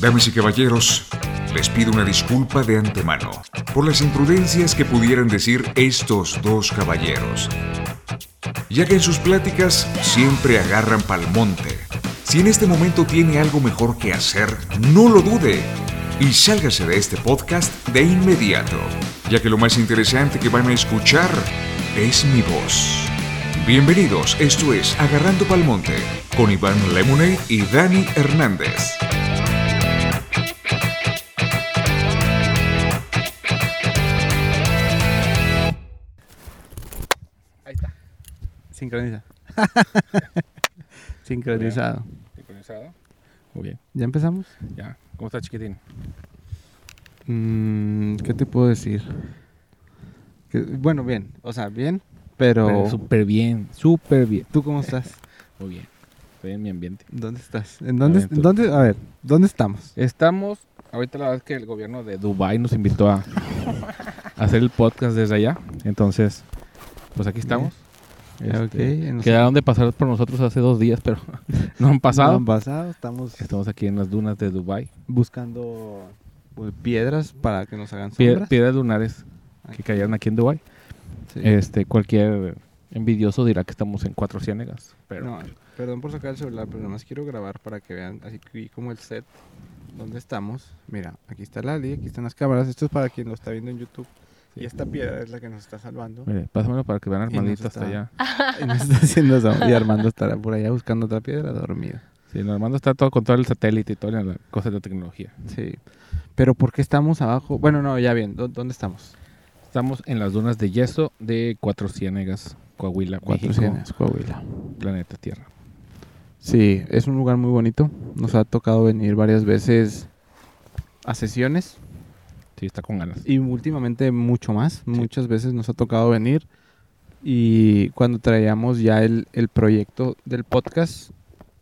Damas y caballeros, les pido una disculpa de antemano por las imprudencias que pudieran decir estos dos caballeros, ya que en sus pláticas siempre agarran pa'l monte. Si en este momento tiene algo mejor que hacer, no lo dude y sálgase de este podcast de inmediato, ya que lo más interesante que van a escuchar es mi voz. Bienvenidos, esto es Agarrando pa'l Monte, con Iván Lemonade y Dani Hernández. Ahí está. Sincroniza. Sincronizado. Sincronizado. Muy bien. ¿Ya empezamos? Ya. ¿Cómo está, chiquitín? ¿Qué te puedo decir? Bueno, bien. O sea, bien, pero... Súper bien, súper bien. ¿Tú cómo estás? Muy bien. Estoy en mi ambiente. ¿Dónde estás? A ver, ¿dónde estamos? Estamos... Ahorita la verdad es que el gobierno de Dubái nos invitó a hacer el podcast desde allá. Entonces, pues aquí estamos. Quedaron de pasar por nosotros hace 2 días, pero no han pasado. No han pasado. Estamos aquí en las dunas de Dubái. Buscando piedras para que nos hagan sombras. Piedras lunares que cayeron aquí en Dubái. Sí. Cualquier envidioso dirá que estamos en 4 ciénegas. Pero No, perdón por sacar el celular, pero nada más quiero grabar para que vean así como el set donde estamos. Mira, aquí está Lali, aquí están las cámaras. Esto es para quien lo está viendo en YouTube. Sí. Y esta piedra es la que nos está salvando. mire, pásamelo para que vean a Y Armandito nos hasta está- allá. Y nos está haciendo sombra. Y Armando estará por allá buscando otra piedra dormido. Sí, no, Armando está todo con todo el satélite y todas las cosas de tecnología. Sí. Pero ¿por qué estamos abajo? Bueno, no, ya bien. ¿Dónde estamos? Estamos en las dunas de yeso de 4 ciénegas, Coahuila, 4 México, Ciénegas, Coahuila. planeta Tierra. Sí, es un lugar muy bonito. Nos ha tocado venir varias veces a sesiones. Sí, está con ganas. Y últimamente mucho más. Muchas veces nos ha tocado venir. Y cuando traíamos ya el proyecto del podcast,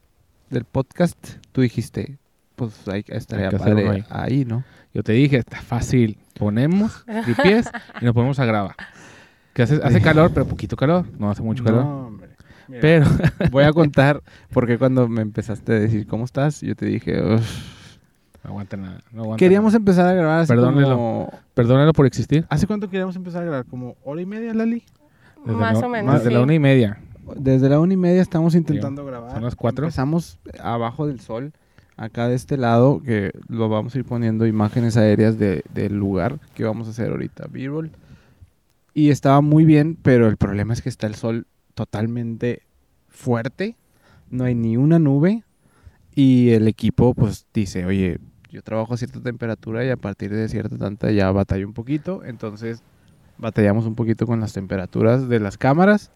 tú dijiste, pues estaría Hay que hacer padre uno ahí, ¿no? Yo te dije, está fácil. Ponemos tripiés y nos ponemos a grabar. Que hace calor, pero poquito calor. No hace mucho calor. No, hombre. Mira, Pero voy a contar porque cuando me empezaste a decir cómo estás, yo te dije, "Uf". no aguanta nada. No aguanta Queríamos empezar a grabar así Perdónelo. como... Perdónalo por existir. ¿Hace cuánto queríamos empezar a grabar? ¿Como hora y media, Lali? Más o menos, Desde sí. la 1:30. Desde la 1:30 estamos intentando grabar. Son las 4. Empezamos abajo del sol, acá de este lado, que lo vamos a ir poniendo imágenes aéreas del lugar que vamos a hacer ahorita, B-roll. Y estaba muy bien, pero el problema es que está el sol totalmente fuerte, no hay ni una nube y el equipo pues dice, oye, yo trabajo a cierta temperatura y a partir de cierta tanta ya batallo un poquito, entonces batallamos un poquito con las temperaturas de las cámaras.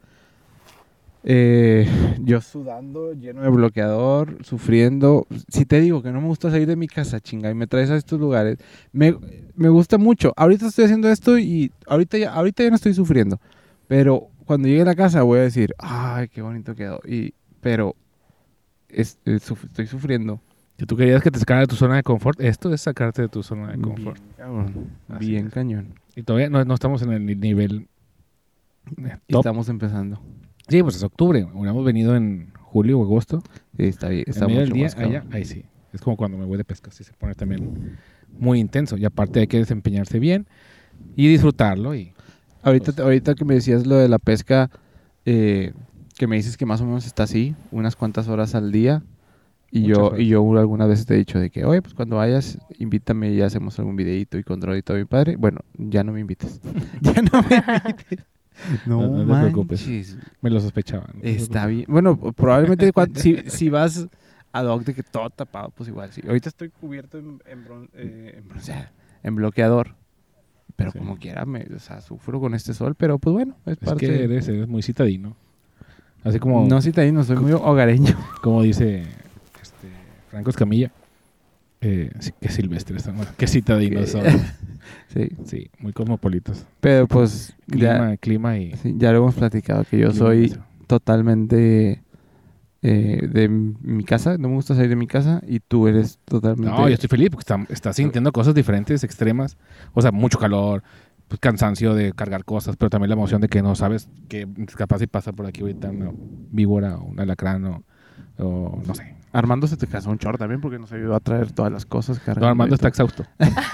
Yo sudando, lleno de bloqueador, sufriendo. Si te digo que no me gusta salir de mi casa, chinga, y me traes a estos lugares, me gusta mucho. Ahorita estoy haciendo esto y ahorita ya no estoy sufriendo. Pero cuando llegue a la casa voy a decir, ay, qué bonito quedó. Pero estoy sufriendo. Si tú querías que te sacara de tu zona de confort, esto es sacarte de tu zona de confort. Bien, cabrón. Así Bien es. cañón. Y todavía no estamos en el nivel Y top. estamos empezando. Sí, pues es octubre. Hubiéramos venido en julio o agosto. Sí, está bien. Está En medio del mucho día, más cabrón. allá, ahí sí. Es como cuando me voy de pesca. Sí se pone también muy intenso. Y aparte hay que desempeñarse bien y disfrutarlo. Y Ahorita que me decías lo de la pesca, que me dices que más o menos está así, unas cuantas horas al día. Y Muchas yo, horas. y yo alguna vez te he dicho de que, oye, pues cuando vayas, invítame y hacemos algún videito y control y todo mi padre. Bueno, ya no me invites. Ya no me invites. No, No te preocupes. manches. me lo sospechaba. ¿no? Está bien. Bueno, probablemente si vas ad hoc de que todo tapado, pues igual sí. Ahorita estoy cubierto en bloqueador. Pero Sí. como quiera, sufro con este sol. Pero pues bueno, es Es parte. que eres muy citadino. Así como, No, citadino, soy muy hogareño. como dice Franco Escamilla. Sí, qué silvestres son. Qué citadinos son. Sí. Sí, muy cosmopolitos. Pero pues ya, Clima y... sí, ya lo hemos platicado, que yo clima y soy eso. totalmente de mi casa. No me gusta salir de mi casa. Y tú eres totalmente... No, yo estoy feliz porque estás sintiendo cosas diferentes, extremas. O sea, mucho calor, pues, cansancio de cargar cosas, pero también la emoción de que no sabes que capaz si pasa por aquí ahorita una víbora o un alacrán o no sé. Armando se te casó un chorro también porque nos ayudó a traer todas las cosas. No, Armando está exhausto.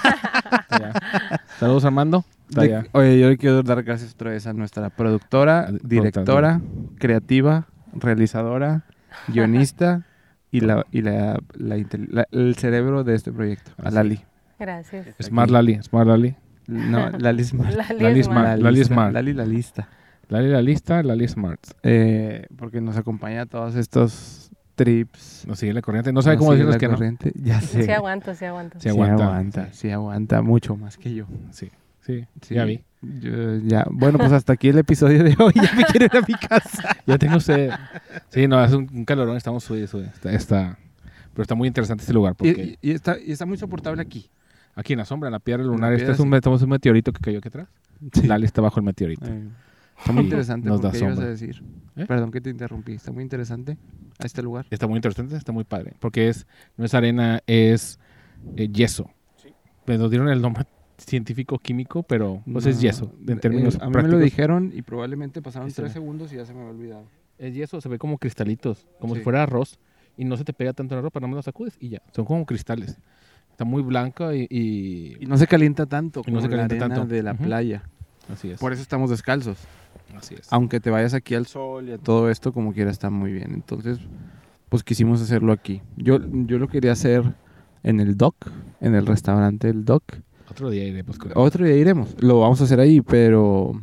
Saludos, Armando. Oye, yo le quiero dar gracias otra vez a nuestra productora, directora, creativa, realizadora, guionista y el cerebro de este proyecto, a Lali. Gracias. Smart Lali. No, Lali Smart. Lali Smart. Lali la lista. Lali Smart. Porque nos acompaña a todos estos trips. Nos sigue la corriente. No sabe cómo decirnos que corriente. Ya sé. Sí aguanto. Sí aguanta mucho más que yo. Sí, ya vi. Bueno, pues hasta aquí el episodio de hoy. Ya me quiero ir a mi casa. Ya tengo sed. Sí, no, es un calorón. Estamos sube. Pero está muy interesante este lugar. Porque Y está muy soportable aquí. aquí en la sombra, en la piedra lunar. piedra, Este es un meteorito que cayó aquí atrás. Sí. Lali está bajo el meteorito. Está muy interesante. Nos da ¿Qué ibas a sombra. decir? ¿Eh? Perdón que te interrumpí. Está muy interesante a este lugar. Está muy interesante, está muy padre. Porque no es arena, es yeso. Nos dieron el nombre científico-químico, pero pues es yeso, en términos a mí prácticos. me lo dijeron y probablemente pasaron Sí, 3 sí. segundos y ya se me había olvidado. Es yeso, se ve como cristalitos, como Sí. si fuera arroz. Y no se te pega tanto en la ropa, no me lo sacudes y ya. Son como cristales. Está muy blanca y Y no se calienta tanto Y no como se la calienta arena tanto. de la Ujú. playa. así es. Por eso estamos descalzos. Así es. Aunque te vayas aquí al sol y a todo esto, como quiera está muy bien. Entonces, pues quisimos hacerlo aquí. Yo lo quería hacer en el Dock, en el restaurante del Dock. Otro día iremos con Otro día iremos. Lo vamos a hacer ahí, pero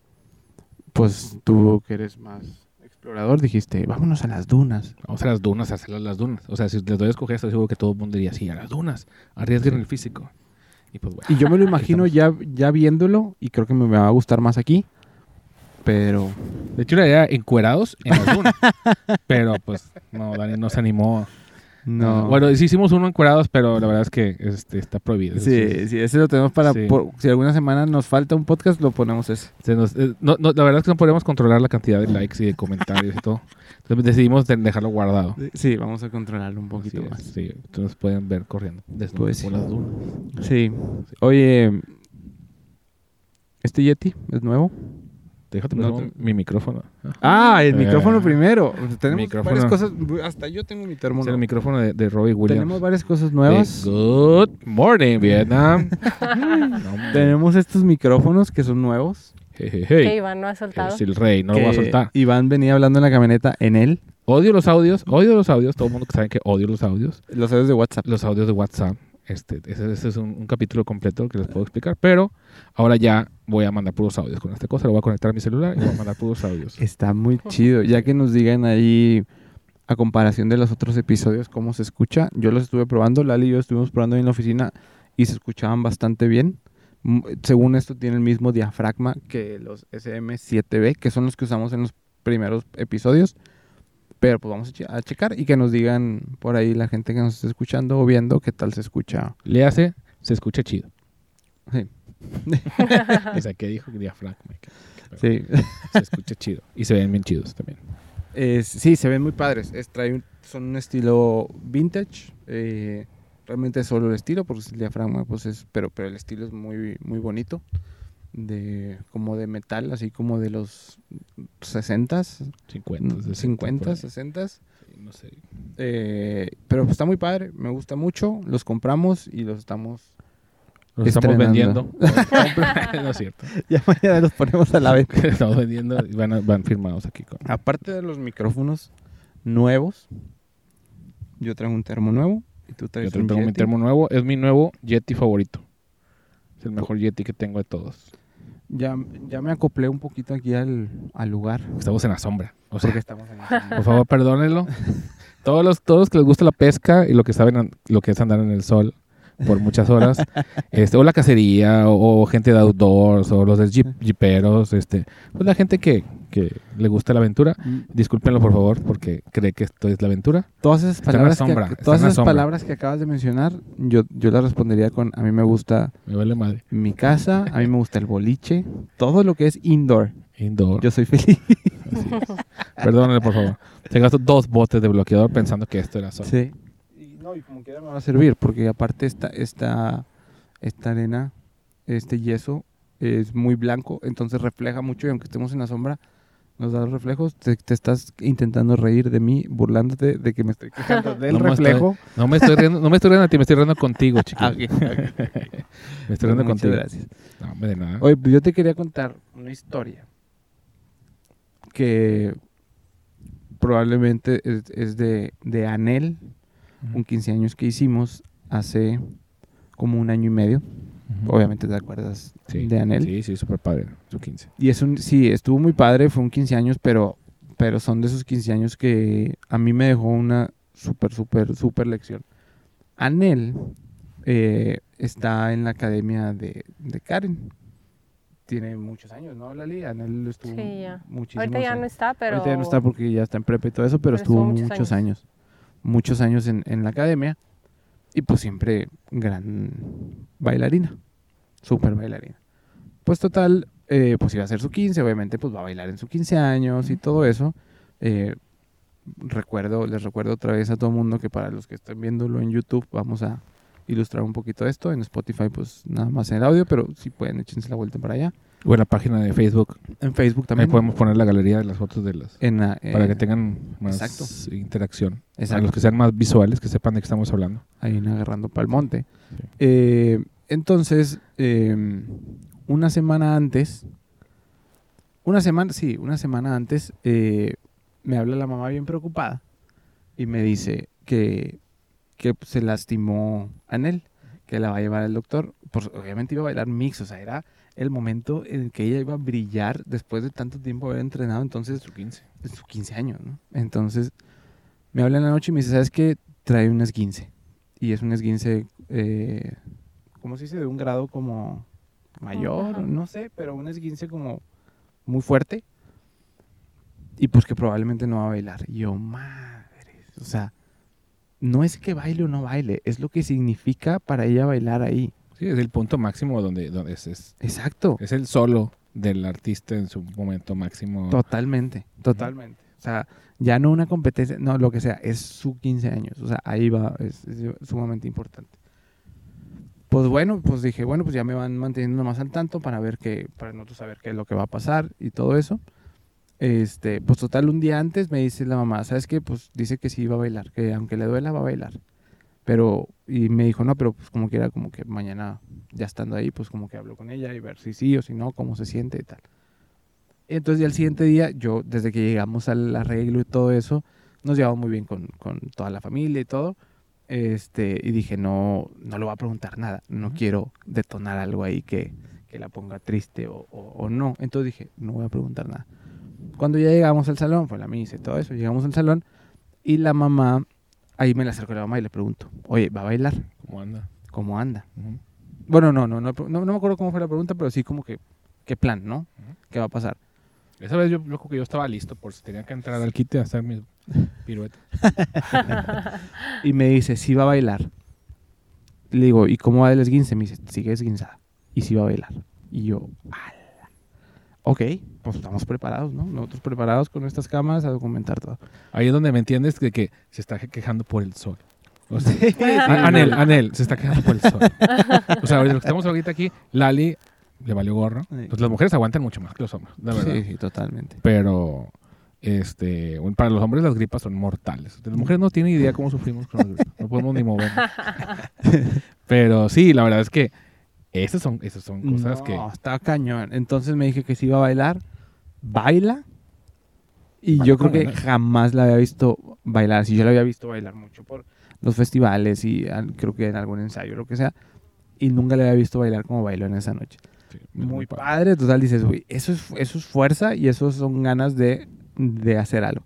pues tú que eres más explorador dijiste, vámonos a las dunas. Vamos a las dunas, a hacer las dunas. O sea, si les doy a escoger, estoy seguro que todo el mundo diría, sí, a las dunas. Arriesguen el físico. Y pues bueno. Y yo me lo imagino ya viéndolo y creo que me va a gustar más aquí. Pero De hecho, la idea era encuerados en las dunas. Pero pues, no, Dani no se animó. no. Bueno, sí hicimos uno encuerados, pero la verdad es que está prohibido. Sí, ese lo tenemos para... Sí. si alguna semana nos falta un podcast, lo ponemos ese. No, la verdad es que no podemos controlar la cantidad de likes y de comentarios y todo. Entonces decidimos dejarlo guardado. Sí, vamos a controlarlo un poquito Así es, más. sí. Entonces pueden ver corriendo desde Pues por sí. las dunas. Sí. Oye, ¿este Yeti es nuevo? Déjate No poner mi micrófono. El micrófono primero. Tenemos Micrófono. varias cosas. Hasta yo tengo mi termo. Es el nuevo. micrófono de Robbie Williams. Tenemos varias cosas nuevas. Good morning, Vietnam. No, hombre. Tenemos estos micrófonos que son nuevos. Hey, hey, Que hey. Iván no ha soltado. Es el rey, no lo voy a que soltar. Iván venía hablando en la camioneta en él. Odio los audios. Todo el mundo que sabe que odio los audios. Los audios de WhatsApp. Los audios de WhatsApp. Ese es un capítulo completo que les puedo explicar. Pero ahora ya voy a mandar puros audios con esta cosa. Lo voy a conectar a mi celular y voy a mandar puros audios. Está muy chido. Ya que nos digan ahí, a comparación de los otros episodios, cómo se escucha. Yo los estuve probando. Lali y yo estuvimos probando ahí en la oficina y se escuchaban bastante bien. Según esto, tiene el mismo diafragma que los SM7B, que son los que usamos en los primeros episodios. Pero pues vamos a checar y que nos digan por ahí la gente que nos está escuchando o viendo qué tal se escucha. Se escucha chido. Sí. O sea, ¿qué dijo? Diafragma. Sí. Se escucha chido. Y se ven bien chidos también. Sí, se ven muy padres. Son un estilo vintage. Realmente es solo el estilo, porque el diafragma, pues pero el estilo es muy, muy bonito. Como de metal, así como de los 60s, 50, 60s. No sé. Pero pues está muy padre, me gusta mucho. Los compramos y los estamos... Los estamos estrenando. vendiendo. No es cierto. Ya mañana los ponemos a la venta. Estamos vendiendo y van firmados aquí. Aparte de los micrófonos nuevos, yo traigo un termo nuevo y tú Yo traes tengo un mi Yeti. termo nuevo. Es mi nuevo Yeti favorito. Es el mejor Yeti que tengo de todos. Ya me acoplé un poquito aquí al lugar. Estamos en la sombra. O sea, Porque estamos en por favor, perdónenlo. Todos los que les gusta la pesca y lo que saben lo que es andar en el sol por muchas horas, o la cacería, o gente de outdoors, o los de jeeperos, pues la gente que le gusta la aventura, discúlpenlo por favor, porque cree que esto es la aventura. Todas esas Está en la palabras, sombra, que, está todas en la esas sombra. palabras que acabas de mencionar, yo las respondería con: a mí me gusta Me vale madre. mi casa, a mí me gusta el boliche, todo lo que es indoor. Indoor. Yo soy feliz. Así es. Perdónenle por favor. Se gastó 2 botes de bloqueador pensando que esto era sol. Sí. Y como quiera me va a servir, porque aparte esta arena, este yeso, es muy blanco, entonces refleja mucho y aunque estemos en la sombra, Nos da los reflejos. Te estás intentando reír de mí, burlándote de que me estoy quejando del reflejo. No me estoy riendo a ti, me estoy riendo contigo, chico. Okay. Me estoy riendo contigo. Gracias. No, de nada. Oye, pues yo te quería contar una historia que probablemente es de Anel, un 15 años que hicimos hace como 1 año y medio. Obviamente te acuerdas de Anel. Sí, súper padre, su 15. Y sí, estuvo muy padre, fue un 15 años, pero son de esos 15 años que a mí me dejó una súper lección. Anel está en la academia de Karen. Tiene muchos años, ¿no, Lali? Anel estuvo muchísimos Ahorita ya no está, pero... Ahorita ya no está porque ya está en prepa y todo eso, pero estuvo muchos años. Muchos años en la academia. Y pues siempre gran bailarina. Súper bailarina. Pues total, pues iba a ser su 15, obviamente pues va a bailar en su 15 años y todo eso. Les recuerdo otra vez a todo el mundo que para los que estén viéndolo en YouTube vamos a ilustrar un poquito esto. En Spotify pues nada más en el audio, pero si pueden échense la vuelta para allá. O en la página de Facebook. En Facebook también. Ahí podemos poner la galería de las fotos de las... para que tengan más interacción. Exacto. A los que sean más visuales, que sepan de qué estamos hablando. Ahí en Agarrando Pa'l Monte. Sí. Entonces, una semana antes, me habla la mamá bien preocupada y me dice que se lastimó Anel, que la va a llevar al doctor. Pues obviamente iba a bailar mix, o sea, era el momento en el que ella iba a brillar después de tanto tiempo haber entrenado. Entonces, su 15. Sus 15 años, ¿no? Entonces, me habla en la noche y me dice, ¿sabes qué? Trae un esguince. Y es un esguince, ¿cómo se dice? De un grado como mayor, no sé, pero un esguince como muy fuerte. Y pues que probablemente no va a bailar. Y yo, madre, o sea, no es que baile o no baile, es lo que significa para ella bailar ahí. Sí, es el punto máximo donde es. Exacto. Es el solo del artista en su momento máximo. Totalmente. O sea, ya no una competencia, no, lo que sea, es su 15 años. O sea, ahí va, es sumamente importante. Pues bueno, pues dije, bueno, pues ya me van manteniendo más al tanto para nosotros saber qué es lo que va a pasar y todo eso. Pues total, un día antes me dice la mamá, ¿sabes qué? Pues dice que sí va a bailar, que aunque le duela va a bailar. Y me dijo, no, pero pues como quiera, como que mañana ya estando ahí, pues como que hablo con ella y ver si sí o si no, cómo se siente y tal. Entonces ya el siguiente día, yo desde que llegamos al arreglo y todo eso, nos llevamos muy bien con toda la familia y todo. Y dije, no le voy a preguntar nada, no quiero detonar algo ahí que la ponga triste o no. Entonces dije, no voy a preguntar nada. Cuando ya llegamos al salón, fue la misa y todo eso, llegamos al salón y la mamá, ahí me la acerco a la mamá y le pregunto, oye, ¿va a bailar? ¿Cómo anda? Uh-huh. Bueno, no me acuerdo cómo fue la pregunta, pero sí como que, ¿qué plan, no? Uh-huh. ¿Qué va a pasar? Esa vez yo creo que yo estaba listo por si tenía que entrar al quite a hacer mis piruetas. Y me dice, sí va a bailar. Le digo, ¿y cómo va el esguince? Me dice, sigue esguinzada. Y sí va a bailar. Y yo, ¡ala! Ok, pues estamos preparados, ¿no? Nosotros preparados con nuestras cámaras a documentar todo. Ahí es donde me entiendes de que se está quejando por el sol. O sea, Anel se está quejando por el sol. O sea, lo que estamos ahorita aquí, Lali le valió gorro. Pues las mujeres aguantan mucho más que los hombres, la verdad. Sí, totalmente. Pero para los hombres las gripas son mortales. Las mujeres no tienen idea cómo sufrimos con las gripas. No podemos ni movernos. Pero sí, la verdad es que esas son cosas que... No, está cañón. Entonces me dije que si iba a bailar, baila. Y yo creo que jamás la había visto bailar. Si yo la había visto bailar mucho por los festivales y creo que en algún ensayo, lo que sea. Y nunca la había visto bailar como bailó en esa noche. Sí, muy padre. Total, dices, uy, eso es fuerza y eso son ganas de hacer algo.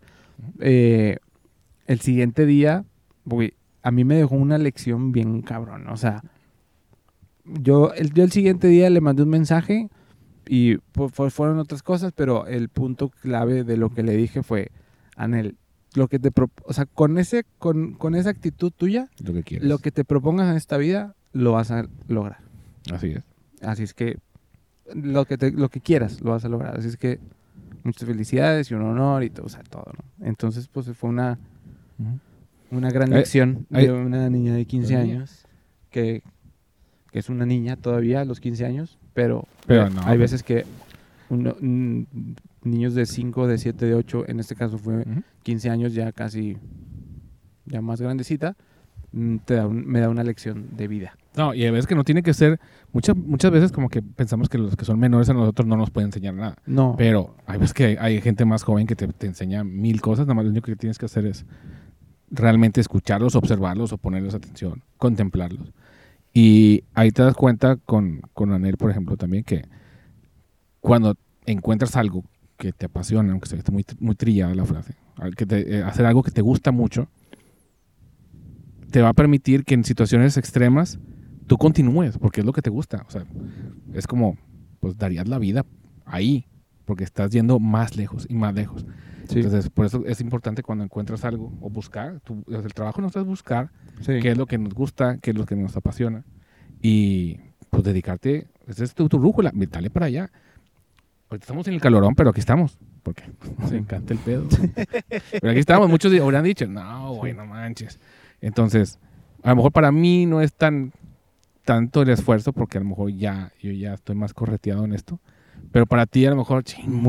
El siguiente día, uy, a mí me dejó una lección bien cabrón. O sea, yo el siguiente día le mandé un mensaje y fueron otras cosas, pero el punto clave de lo que le dije fue, Anel, lo que o sea, con esa actitud tuya, lo que te propongas en esta vida, lo vas a lograr. Así es. Así es que lo que quieras lo vas a lograr. Así es que muchas felicidades y un honor y todo, o sea, todo, ¿no? Entonces, pues fue una gran lección de una niña de 15 años que es una niña todavía a los 15 años, pero no, hay veces que uno niños de 5, de 7, de 8, en este caso fue 15 años, ya casi, ya más grandecita, me da una lección de vida. No, y a veces que no tiene que ser, muchas veces como que pensamos que los que son menores a nosotros no nos pueden enseñar nada. No. Pero hay veces que hay gente más joven que te enseña 1000 cosas, nada más lo único que tienes que hacer es realmente escucharlos, observarlos o ponerles atención, contemplarlos. Y ahí te das cuenta con Anel, por ejemplo, también que cuando encuentras algo que te apasiona, aunque esté muy, muy trillada la frase, hacer algo que te gusta mucho, te va a permitir que en situaciones extremas tú continúes, porque es lo que te gusta. O sea, es como, pues darías la vida ahí, porque estás yendo más lejos y más lejos. Sí. Entonces, por eso es importante cuando encuentras algo o buscar. El trabajo no es buscar qué es lo que nos gusta, qué es lo que nos apasiona. Y pues dedicarte, esa es tu brújula, dale para allá. Ahorita estamos en el calorón, pero aquí estamos, porque nos encanta el pedo. Pero aquí estamos, muchos habrán dicho, no, güey, no manches. Entonces, a lo mejor para mí no es tanto el esfuerzo, porque a lo mejor yo ya estoy más correteado en esto. Pero para ti a lo mejor,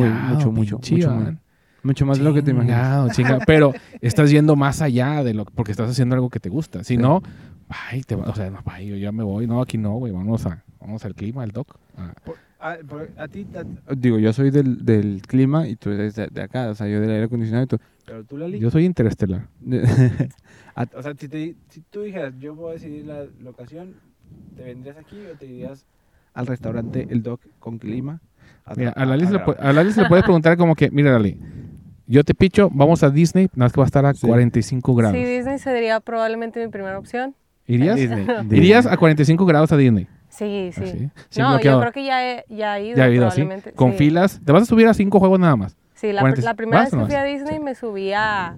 mucho más de lo que te imaginas. Pero estás yendo más allá porque estás haciendo algo que te gusta. Si no, yo ya me voy. No, aquí no, güey, vamos al clima, al doc. A ti, digo, yo soy del clima y tú eres de acá, o sea, yo del aire acondicionado y tú. Pero tú, Lali. Yo soy interestelar. O sea, si tú dijeras, yo voy a decidir la locación, ¿te vendrías aquí o te irías al restaurante El Doc con clima? Mira, a Lali se le puedes preguntar como que, mira, Lali, yo te picho, vamos a Disney, nada más que va a estar a 45 grados. Sí, Disney sería probablemente mi primera opción. ¿Irías? ¿Irías a 45 grados a Disney? Sí. ¿Sí? No, yo creo que ya he ido. Ya he ido, ¿sí? Con filas. ¿Te vas a subir a 5 juegos nada más? Sí, la primera vez que fui a Disney me subí a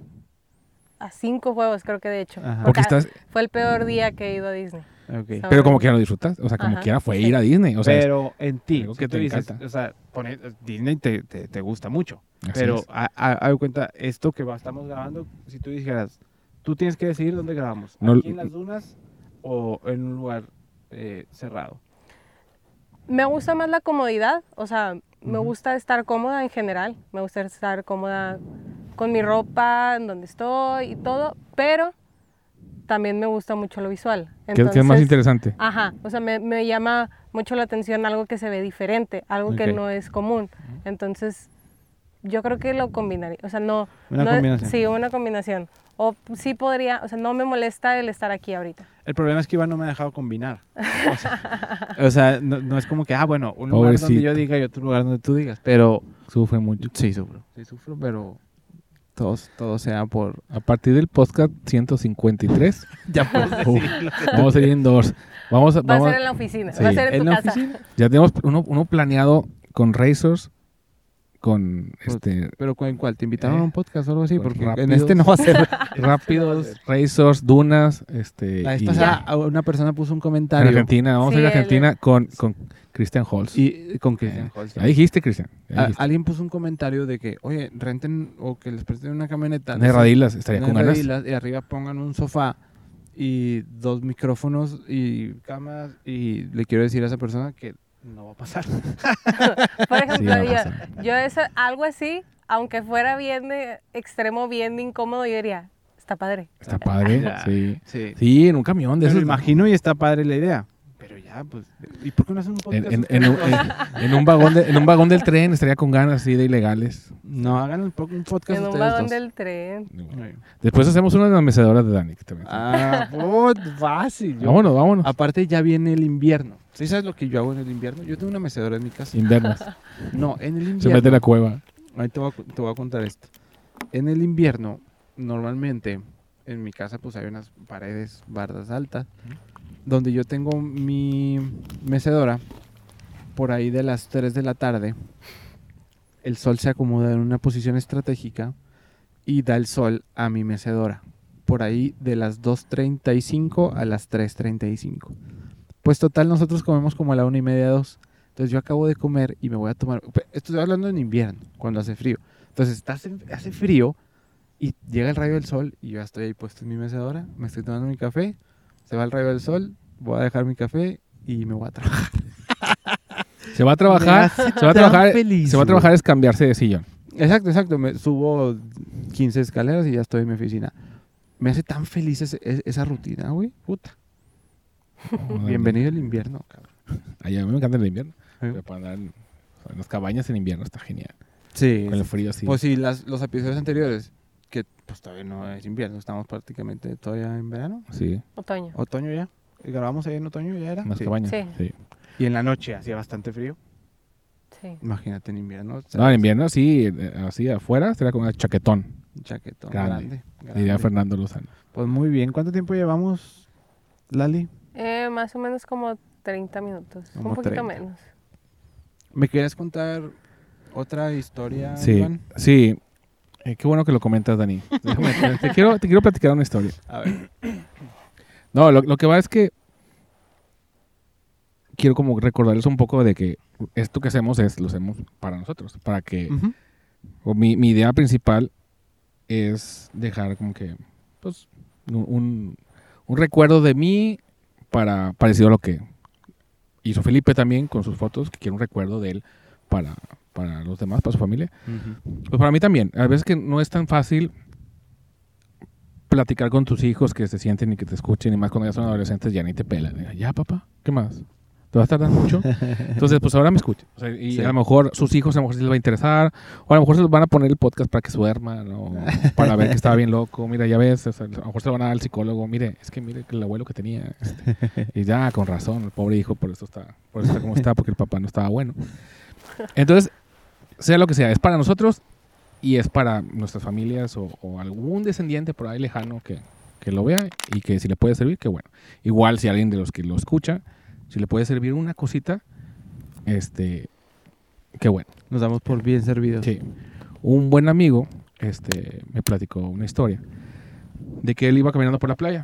5 juegos, creo que de hecho. Porque fue el peor día que he ido a Disney. Okay. Pero como quiera lo disfrutas, o sea, como quiera fue ir a Disney. O sea, pero en ti, algo que te dices, encanta. O sea, Disney te gusta mucho. Así pero es. haz cuenta, esto que estamos grabando, si tú dijeras, tú tienes que decidir dónde grabamos, No, aquí en las dunas o en un lugar cerrado. Me gusta más la comodidad, o sea, me gusta estar cómoda en general, me gusta estar cómoda con mi ropa, en donde estoy y todo, pero también me gusta mucho lo visual. Entonces, ¿Qué es más interesante? Ajá, o sea, me llama mucho la atención algo que se ve diferente, algo que no es común. Entonces, yo creo que lo combinaría, o sea, combinación. Sí, una combinación. O sí podría, o sea, no me molesta el estar aquí ahorita. El problema es que Iván no me ha dejado combinar. O sea no es como que, bueno, un lugar donde yo diga y otro lugar donde tú digas, pero... Sufre mucho. Sí, sufro, pero todo sea por... A partir del podcast 153, ya puedo decirlo. Vamos a ir indoors. Va a ser en la oficina, sí. Va a ser en tu casa. Oficina? Ya tenemos uno planeado con Razors, con ¿Pero con cuál? ¿Te invitaron a un podcast o algo así? Porque rápidos, en este no va a ser... Rápidos, Razors, Dunas, La vez pasada una persona puso un comentario. En Argentina, vamos a ir a Argentina con Christian Holz. Y con Christian Holz. Ya dijiste, Christian. Alguien puso un comentario de que, oye, renten o que les presten una camioneta. De Radilas, estaría con ganas. Y arriba pongan un sofá y 2 micrófonos y cámaras, y le quiero decir a esa persona que no va a pasar. Por ejemplo, yo algo así, aunque fuera bien de extremo, bien de incómodo, yo diría, está padre. Está padre, sí. Sí, en un camión de eso. Me lo imagino y está padre la idea. Pero ya, pues, ¿y por qué no hacen un podcast? En un vagón del tren estaría con ganas así de ilegales. No, hagan un podcast. En un vagón del tren. Después hacemos una de las mecedoras de Dani. Fácil. Vámonos. Aparte ya viene el invierno. ¿Sí sabes lo que yo hago en el invierno? Yo tengo una mecedora en mi casa. Invernas. No, en el invierno. Se mete en la cueva. Ahí te voy a contar esto. En el invierno, normalmente, en mi casa pues hay unas paredes, bardas altas, donde yo tengo mi mecedora. Por ahí de las 3 de la tarde, el sol se acomoda en una posición estratégica y da el sol a mi mecedora. Por ahí de las 2:35 a las 3:35. Pues total, nosotros comemos como a la 1:30, 2. Entonces yo acabo de comer y me voy a tomar... Estoy hablando en invierno, cuando hace frío. Entonces hace frío y llega el rayo del sol y yo ya estoy ahí puesto en mi mecedora, me estoy tomando mi café, se va el rayo del sol, voy a dejar mi café y me voy a trabajar. Se va a trabajar es cambiarse de sillón. Exacto. Me subo 15 escaleras y ya estoy en mi oficina. Me hace tan feliz esa rutina, güey. Puta. Bienvenido al invierno, cabrón. Ay, a mí me encanta el invierno. Pero para andar en las cabañas en invierno está genial. Sí. Con el frío así. Pues sí, los episodios anteriores, que pues todavía no es invierno, estamos prácticamente todavía en verano. Sí. Otoño ya. Grabamos ahí en otoño, ¿ya era? En las cabañas. Sí. Y en la noche hacía bastante frío. Sí. Imagínate en invierno. No, en invierno sí, así afuera será como un chaquetón. Un chaquetón Grande. grande. Diría Fernando Lozano. Pues muy bien. ¿Cuánto tiempo llevamos, Lali? Más o menos como 30 minutos. Como un poquito 30. menos. ¿Me quieres contar otra historia, Sí, Iván? sí. Qué bueno que lo comentas, Dani. te quiero platicar una historia. A ver. No, lo que va es que quiero como recordarles un poco de que esto que hacemos lo hacemos para nosotros. Para que... Ujú. O mi idea principal es dejar como que... Pues un recuerdo de mí parecido a lo que hizo Felipe también con sus fotos, que quiero un recuerdo de él para los demás, para su familia. Ujú. Pues para mí también. A veces que no es tan fácil platicar con tus hijos, que se sienten y que te escuchen, y más cuando ya son adolescentes ya ni te pelan. Ya, papá, ¿qué más? ¿Te vas a tardar mucho? Entonces, pues ahora me escuchan. O sea, y Sí. a lo mejor sus hijos, a lo mejor sí les va a interesar, o a lo mejor se los van a poner el podcast para que se duerman, o para ver que estaba bien loco. Mira, ya ves, o sea, a lo mejor se lo van a dar al psicólogo. Mire que el abuelo que tenía. Y ya, con razón, el pobre hijo, por eso está como está, porque el papá no estaba bueno. Entonces, sea lo que sea, es para nosotros y es para nuestras familias o algún descendiente por ahí lejano que lo vea y que si le puede servir, qué bueno. Igual si alguien de los que lo escucha, si le puede servir una cosita, qué bueno. Nos damos por bien servidos. Sí. Un buen amigo me platicó una historia de que él iba caminando por la playa.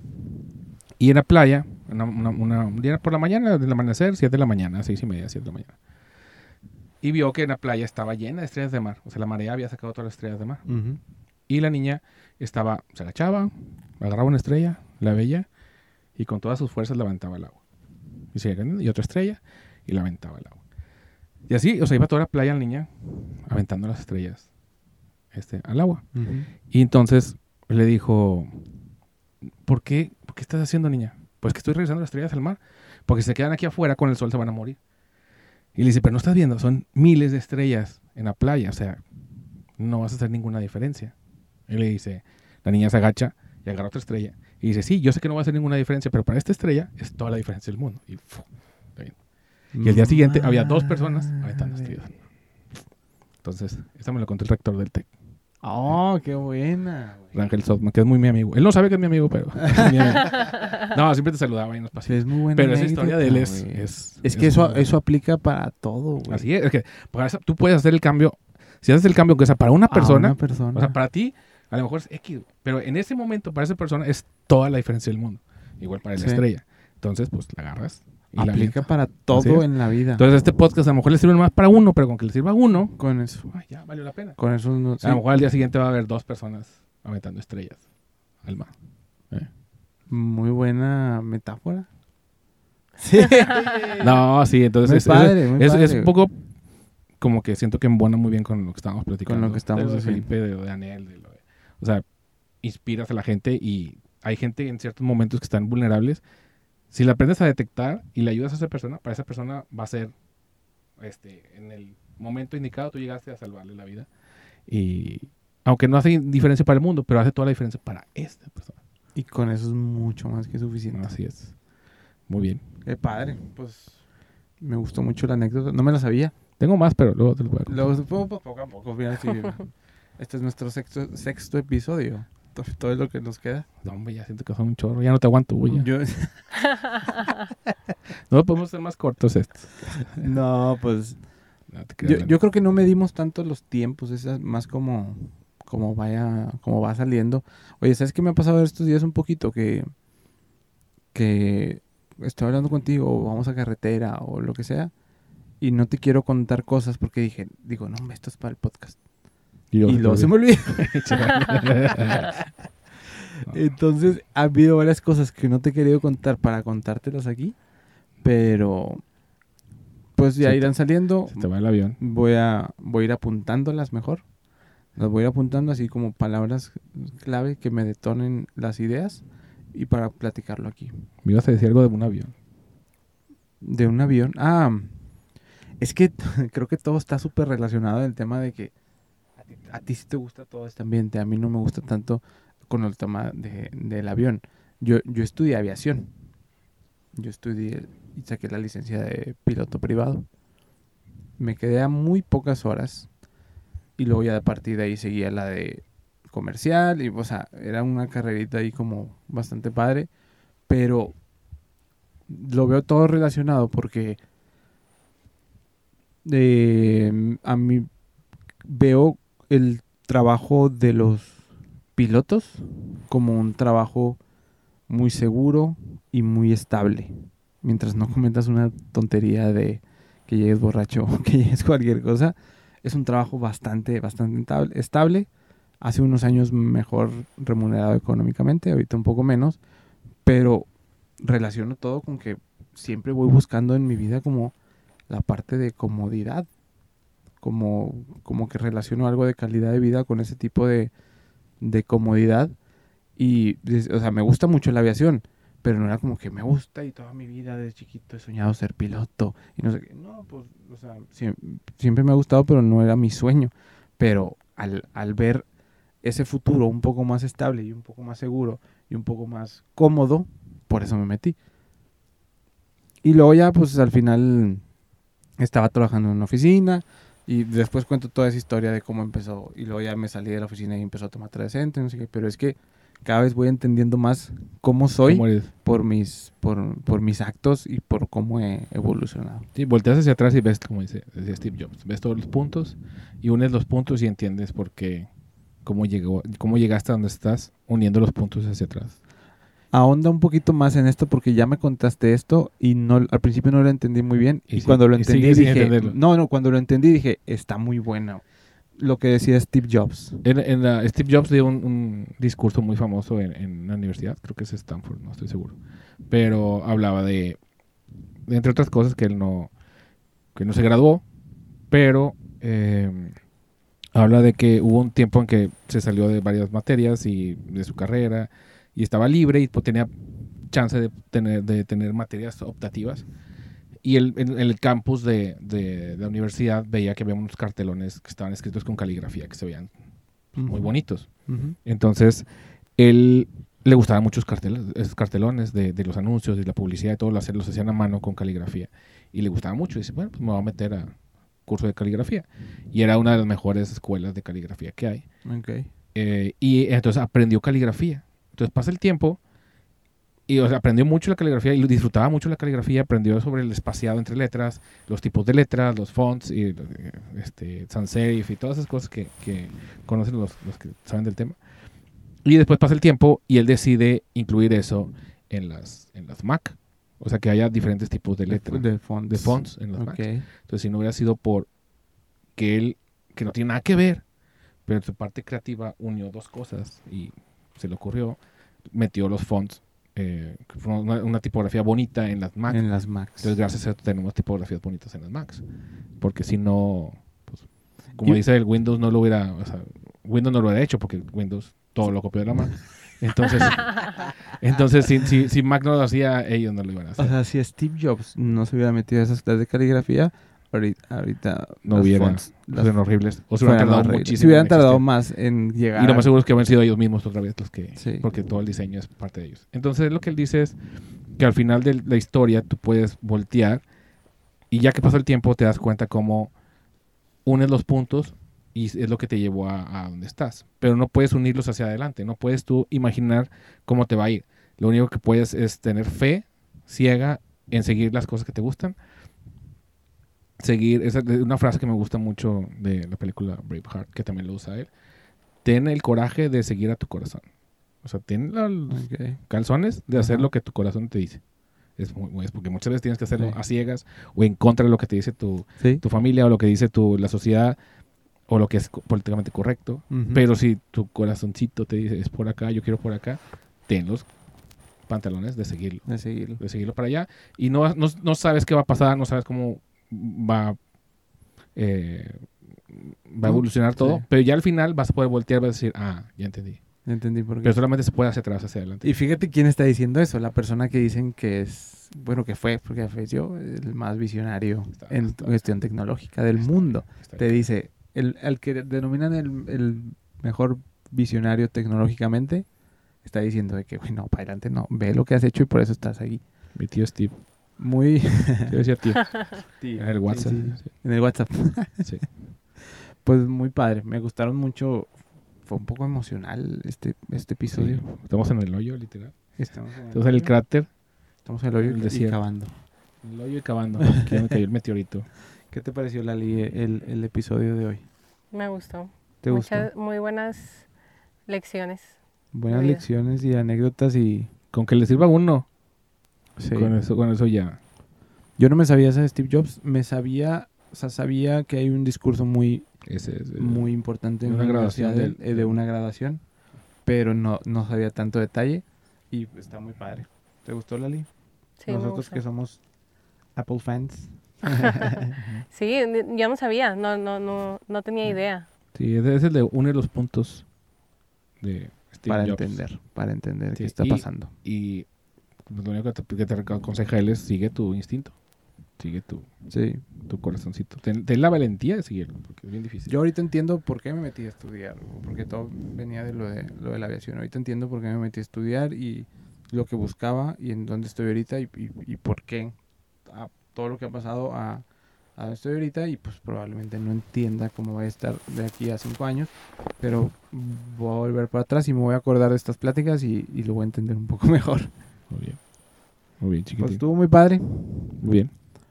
Y en la playa, un día por la mañana, del amanecer, 7 de la mañana, 6:30, 7 de la mañana. Y vio que en la playa estaba llena de estrellas de mar. O sea, la marea había sacado todas las estrellas de mar. Ujú. Y la niña se agachaba, agarraba una estrella, la veía, y con todas sus fuerzas levantaba el agua. Y otra estrella, y la aventaba el agua. Y así, o sea, iba toda la playa la niña aventando las estrellas al agua. Ujú. Y entonces le dijo, ¿por qué estás haciendo, niña? Pues que estoy regresando las estrellas al mar. Porque si se quedan aquí afuera con el sol se van a morir. Y le dice, pero no estás viendo, son miles de estrellas en la playa. O sea, no vas a hacer ninguna diferencia. Y le dice, la niña se agacha y agarra otra estrella. Y dice, sí, yo sé que no va a hacer ninguna diferencia, pero para esta estrella es toda la diferencia del mundo. Y, y el día siguiente había 2 personas aventando estrellas. Entonces, esto me lo contó el rector del TEC. Oh, qué buena. güey. Rangel Sotman, que es muy mi amigo. Él no sabe que es mi amigo, pero es mi amigo. No, siempre te saludaba y nos Sí, pasaba. es muy buena. Pero esa anécdota, historia de él güey. es que muy- eso aplica para todo, güey. Así es que para eso tú puedes hacer el cambio. Si haces el cambio que sea para una persona, A una persona. o sea, para ti, a lo mejor es X, pero en ese momento, para esa persona, es toda la diferencia del mundo. Igual para la Sí. estrella. Entonces, pues la agarras y la aplica avientas. para Así todo es. en la vida. Entonces, este podcast a lo mejor le sirve más para uno, pero con que le sirva a uno, Con eso. ay, ya valió la pena. Con eso no, sí. A lo mejor al día siguiente va a haber 2 personas aventando estrellas al mar. Muy buena metáfora. Sí. No, sí, entonces Muy es padre. un poco como que siento que embona muy bien con lo que estábamos platicando. Con lo que estamos de lo de haciendo. Felipe, de lo de Anel, o sea, inspiras a la gente y hay gente en ciertos momentos que están vulnerables. Si la aprendes a detectar y le ayudas a esa persona, para esa persona va a ser en el momento indicado tú llegaste a salvarle la vida. Y aunque no hace diferencia para el mundo, pero hace toda la diferencia para esta persona. Y con eso es mucho más que suficiente. Así es. Muy bien. Qué padre. Pues me gustó mucho la anécdota. No me la sabía. Tengo más, pero luego te lo voy a contar. Luego, poco a poco. Mira, sí. Este es nuestro sexto episodio. Todo es lo que nos queda. No, hombre, ya siento que son un chorro. Ya no te aguanto, güey. ya. Yo, No podemos ser más cortos estos. no, pues No te creas, yo creo que no medimos tanto los tiempos. Es más como va saliendo. Oye, ¿sabes qué me ha pasado estos días un poquito? Que estoy hablando contigo o vamos a carretera o lo que sea y no te quiero contar cosas porque digo, no, esto es para el podcast. Y luego se me olvida. Entonces, ha habido varias cosas que no te he querido contar para contártelas aquí, pero pues ya irán saliendo. Se te va el avión. Voy a ir apuntándolas mejor. Las voy a ir apuntando así como palabras clave que me detonen las ideas y para platicarlo aquí. Me ibas a decir algo de un avión. De un avión. Es que creo que todo está súper relacionado en el tema de que a ti sí te gusta todo este ambiente. A mí no me gusta tanto con el tema del avión. Yo estudié aviación. Yo estudié y saqué la licencia de piloto privado. Me quedé a muy pocas horas. Y luego ya a partir de ahí seguía la de comercial. Y, o sea, era una carrerita ahí como bastante padre. Pero lo veo todo relacionado porque a mí veo el trabajo de los pilotos como un trabajo muy seguro y muy estable. Mientras no cometas una tontería de que llegues borracho o que llegues cualquier cosa, es un trabajo bastante estable. Hace unos años mejor remunerado económicamente, ahorita un poco menos, pero relaciono todo con que siempre voy buscando en mi vida como la parte de comodidad, como que relaciono algo de calidad de vida con ese tipo de comodidad. Y, o sea, me gusta mucho la aviación, pero no era como que me gusta y toda mi vida desde chiquito he soñado ser piloto y no sé qué. No, pues, o sea, siempre me ha gustado, pero no era mi sueño. Pero al ver ese futuro un poco más estable y un poco más seguro y un poco más cómodo, por eso me metí. Y luego ya, pues, al final estaba trabajando en una oficina y después cuento toda esa historia de cómo empezó. Y luego ya me salí de la oficina y empezó a tomar decente, no sé qué. Pero es que cada vez voy entendiendo más cómo soy por mis actos y por cómo he evolucionado. Sí, volteas hacia atrás y ves, como decía Steve Jobs, ves todos los puntos y unes los puntos y entiendes por qué, cómo llegaste a donde estás uniendo los puntos hacia atrás. Ahonda un poquito más en esto porque ya me contaste esto y al principio no lo entendí muy bien. Y cuando lo entendí dije, cuando lo entendí dije, está muy bueno. Lo que decía Steve Jobs. Steve Jobs dio un discurso muy famoso en una universidad, creo que es Stanford, no estoy seguro. Pero hablaba de entre otras cosas, que no se graduó, pero habla de que hubo un tiempo en que se salió de varias materias y de su carrera y estaba libre y pues tenía chance de tener materias optativas. Y en el campus de la universidad veía que había unos cartelones que estaban escritos con caligrafía que se veían muy bonitos. Entonces, él le gustaban muchos esos cartelones de los anuncios, de la publicidad y todo, los hacían a mano con caligrafía. Y le gustaba mucho. Y dice, bueno, pues me voy a meter a curso de caligrafía. Y era una de las mejores escuelas de caligrafía que hay. Okay. Y entonces aprendió caligrafía. Entonces pasa el tiempo y aprendió mucho la caligrafía y disfrutaba mucho la caligrafía, aprendió sobre el espaciado entre letras, los tipos de letras, los fonts, y sans serif y todas esas cosas que conocen los que saben del tema. Y después pasa el tiempo y él decide incluir eso en las Mac. O sea, que haya diferentes tipos de letras, de fonts en las Mac. Entonces, si no hubiera sido por que no tiene nada que ver, pero en su parte creativa unió dos cosas y se le ocurrió, metió los fonts, una tipografía bonita en las Macs. Entonces, gracias a eso tenemos tipografías bonitas en las Macs. Porque si no, pues, como dice el Windows, Windows no lo hubiera hecho porque Windows todo lo copió de la Mac. Entonces si Mac no lo hacía, ellos no lo iban a hacer. O sea, si Steve Jobs no se hubiera metido a esas clases de caligrafía, ahorita no hubiera, fueron horribles. O se hubieran tardado muchísimo. Se hubieran tardado más en llegar. Y lo más seguro es que habían sido ellos mismos otra vez los que... Sí. Porque todo el diseño es parte de ellos. Entonces lo que él dice es que al final de la historia tú puedes voltear y ya que pasa el tiempo te das cuenta cómo unes los puntos y es lo que te llevó a donde estás. Pero no puedes unirlos hacia adelante. No puedes tú imaginar cómo te va a ir. Lo único que puedes es tener fe ciega en seguir las cosas que te gustan. Esa es una frase que me gusta mucho de la película Braveheart, que también lo usa él. Ten el coraje de seguir a tu corazón. O sea, ten los calzones de hacer lo que tu corazón te dice. Es porque muchas veces tienes que hacerlo a ciegas o en contra de lo que te dice tu familia o lo que dice la sociedad o lo que es políticamente correcto. Pero si tu corazoncito te dice es por acá, yo quiero por acá, ten los pantalones de seguirlo para allá. Y no sabes qué va a pasar, no sabes cómo va a evolucionar todo, pero ya al final vas a poder voltear y vas a decir, ya entendí. Ya entendí por qué. Pero solamente se puede hacia atrás, hacia adelante. Y fíjate quién está diciendo eso, la persona que dicen que es, bueno, que fue, porque falleció, el más visionario en cuestión tecnológica del mundo. Te dice, el que denominan el mejor visionario tecnológicamente, está diciendo de que, bueno, para adelante no, ve lo que has hecho y por eso estás aquí. Mi tío Steve. Muy... Yo decía tío. En el WhatsApp. Sí. En el WhatsApp. Sí. Pues muy padre, me gustaron mucho. Fue un poco emocional este episodio. Sí. Estamos en el hoyo, literal. Estamos en el cráter. Estamos en el hoyo y cavando. En el hoyo y cavando. Que me cayó el meteorito. ¿Qué te pareció, Lali, el episodio de hoy? Me gustó. ¿Te gustó? Muy buenas lecciones. Buenas lecciones y anécdotas y... Con que le sirva a uno. Sí. Con eso ya. Yo no me sabía esa de Steve Jobs. Sabía que hay un discurso muy importante en una graduación de una graduación, pero no sabía tanto detalle y está muy padre. ¿Te gustó, Lali? Sí, nosotros que somos Apple fans. Sí, yo no sabía, no tenía idea. Sí, es el de uno de los puntos de Steve Jobs. Para entender qué está pasando. Y lo único que te aconseja él es sigue tu instinto. Sigue tu corazoncito. Ten la valentía de seguirlo, porque es bien difícil. Yo ahorita entiendo por qué me metí a estudiar, porque todo venía de lo de la aviación. Ahorita entiendo por qué me metí a estudiar y lo que buscaba y en dónde estoy ahorita y por qué todo lo que ha pasado a donde estoy ahorita, y pues probablemente no entienda cómo va a estar de aquí a 5 años, pero voy a volver para atrás y me voy a acordar de estas pláticas y lo voy a entender un poco mejor. Muy bien, chiquitín. Pues estuvo muy padre. Muy bien.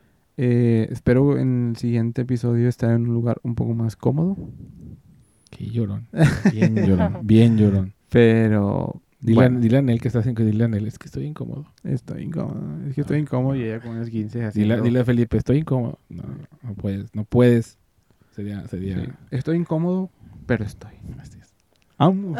Espero en el siguiente episodio estar en un lugar un poco más cómodo. Qué llorón. Bien llorón. Bien llorón. Pero... Dile a Nel que está haciendo que dile a Nel, es que estoy incómodo. Estoy incómodo. Es que estoy incómodo y ella con unos 15 así. Dile a Felipe, estoy incómodo. No puedes. Sería... Sí. Estoy incómodo, pero estoy. Así es. Vamos.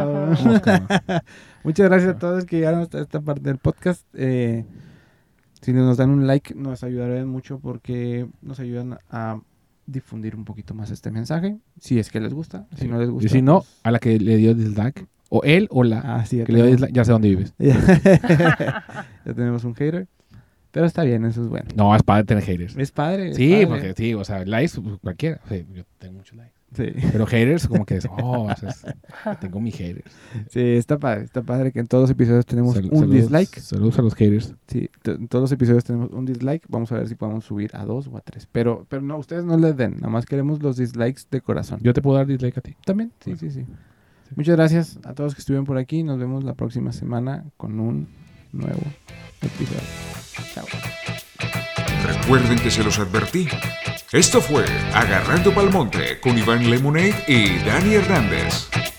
Muchas gracias a todos que llegaron hasta esta parte del podcast. Si nos dan un like, nos ayudarían mucho porque nos ayudan a difundir un poquito más este mensaje. Si es que les gusta. Si no les gusta. Y si no, pues... a la que le dio dislike, o él o la sí, que le dio dislike, ya sé dónde vives. Ya tenemos un hater. Pero está bien, eso es bueno. No, es padre tener haters. Es padre. Sí, porque sí, o sea, likes, cualquiera. O sea, yo tengo muchos likes. Sí. Pero haters, como que tengo mis haters. Sí, está padre que en todos los episodios tenemos un dislike. Saludos a los haters. Sí, en todos los episodios tenemos un dislike. Vamos a ver si podemos subir a 2 o a 3. Pero no, ustedes no les den. Nada más queremos los dislikes de corazón. Yo te puedo dar dislike a ti. ¿También? Sí. Muchas gracias a todos que estuvieron por aquí. Nos vemos la próxima semana con un nuevo episodio. Chao. Recuerden que se los advertí. Esto fue Agarrando Palmonte con Iván Lemonade y Dani Hernández.